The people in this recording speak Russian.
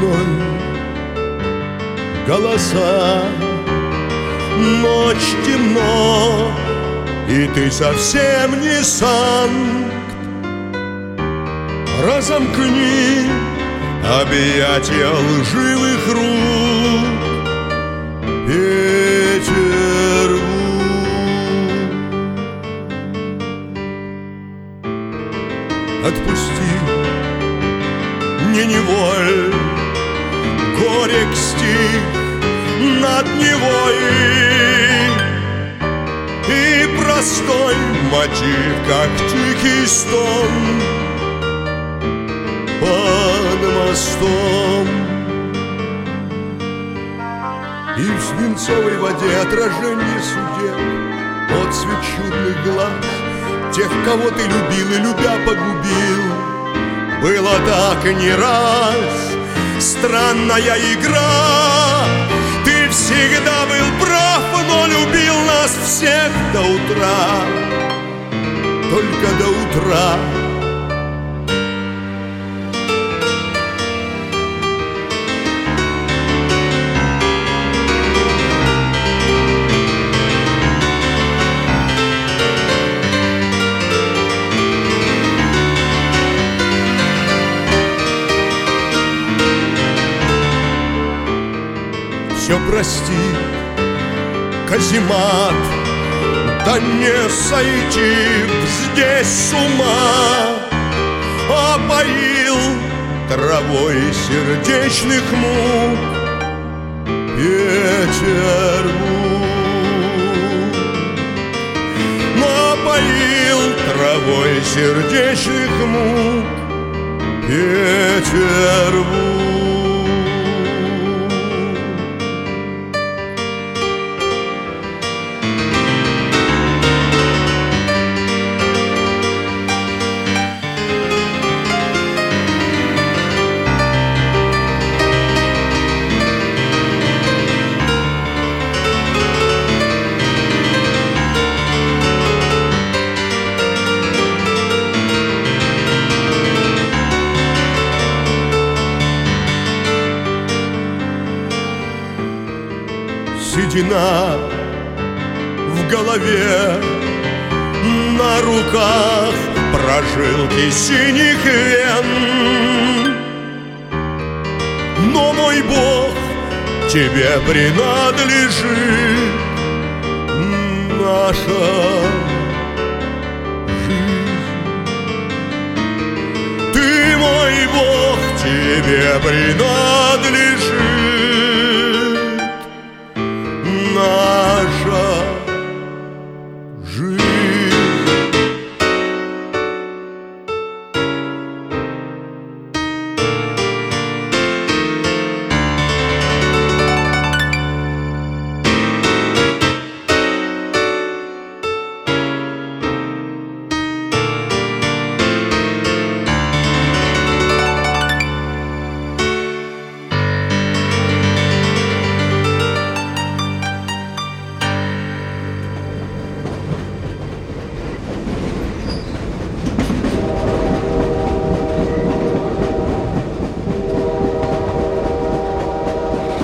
одной голоса. Ночь, темно, и ты совсем не Санкт. Разомкни объятия лживых рук, Петербург. Отпусти, не неволь, горек стих над Невой, и простой мотив, как тихий стон под мостом. И в свинцовой воде отражение судеб, отсвет чудных глаз тех, кого ты любил и любя погубил. Было так и не раз, странная игра. Ты всегда был прав, но любил нас всех до утра, только до утра. Все прости, каземат, да не сойти здесь с ума. Опоил травой сердечных мук Петербург. Напоил травой сердечных мук Петербург. Седина в голове, на руках прожилки синих вен. Но мой Бог тебе принадлежит, наша жизнь. Ты, мой Бог, тебе принадлежит.